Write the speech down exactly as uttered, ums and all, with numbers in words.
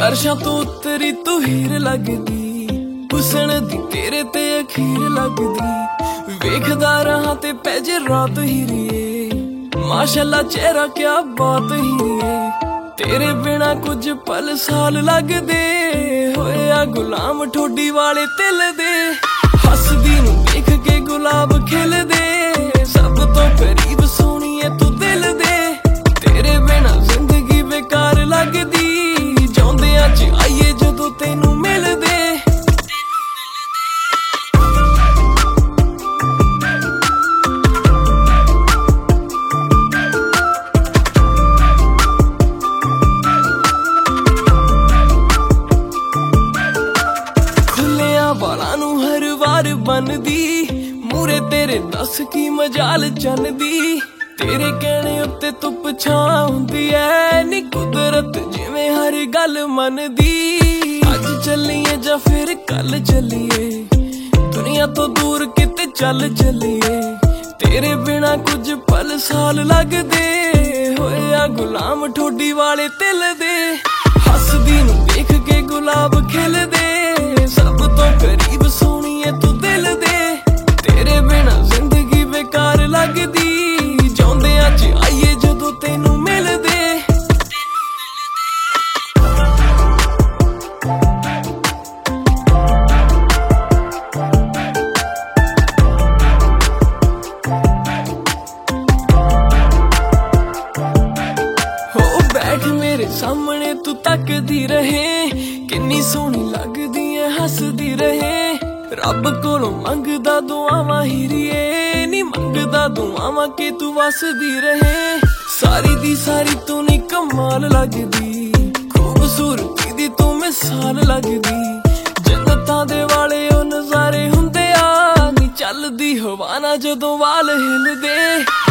अरशां तो उतरी तू हीर लगदी, हुस्न दी तेरे ते अखीर लगदी। वेखदा रहां ते पैजे रात हीरिए, माशाअल्लाह चेहरा क्या बात हीरिए। तेरे बिना कुछ पल साल लगदे, होया गुलाम ठोडी वाले तिल दे। हसदी नूं देख के गुलाब खिलदे, सब तो करीब सोहणीए तू दिल दे। तेरे बिना जिंदगी बेकार लगदी, जाउंदियां च आईए जदों तैनूं मिलदे। खुलिया वालां नूं हर वार बनदी, मूरे तेरे दस की मजाल चलदी। तेरे कहने उत्ते धुप छां हुंदी ऐ, नी कुदरत जिवें हर गल मनदी। अज चलीए जां फिर कल चलीए, दुनिया तो दूर किते चल चलीए। तेरे बिना कुछ पल साल लगदे, होया गुलाम ठोडी वाले तिल दे। हसदी नूं देख के गुलाब खिलदे, सब तो करीब सोहणीए तू दिल दे। तेरे बिना जिंदगी बेकार लगदी, जाउंदियां च आईए जदों तैनूं मिलदे। हो बैठ मेरे सामने तू तकदी रहे, किन्नी सोहनी लगदी ऐ हसदी रहे। रब कोलों मंगदा दुआवां हीरिए, नी मंगदा दुआवां के तू वसदी रहे। सारी दी सारी तू नी कमाल लगदी, खूबसूरती दी तू मिसाल लगदी। जन्नतां दे वाले ओ नज़ारे हुंदे आ, नी चलदी हवा ना जदों वाल हिलदे।